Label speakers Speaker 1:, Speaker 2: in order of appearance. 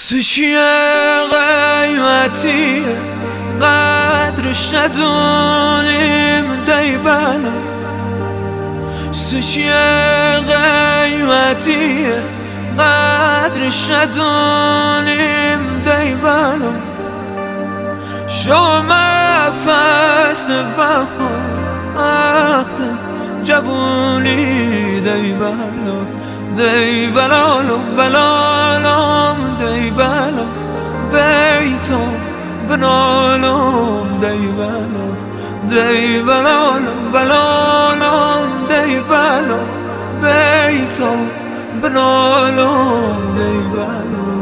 Speaker 1: چیه قیمتی قدرش ندونیم دی بلا چیه قیمتی قدرش ندونیم دی بلا شما فصل بهار وقت جوونی دی بلا دی بلالو بلالم دی بلا بیتو بنالم دی بلا دی بلالو بلالم دی بلا بیتو بنالم دی بلا